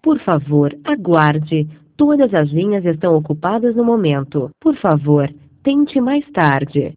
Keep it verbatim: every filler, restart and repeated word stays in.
Por favor, aguarde. Todas as linhas estão ocupadas no momento. Por favor, tente mais tarde.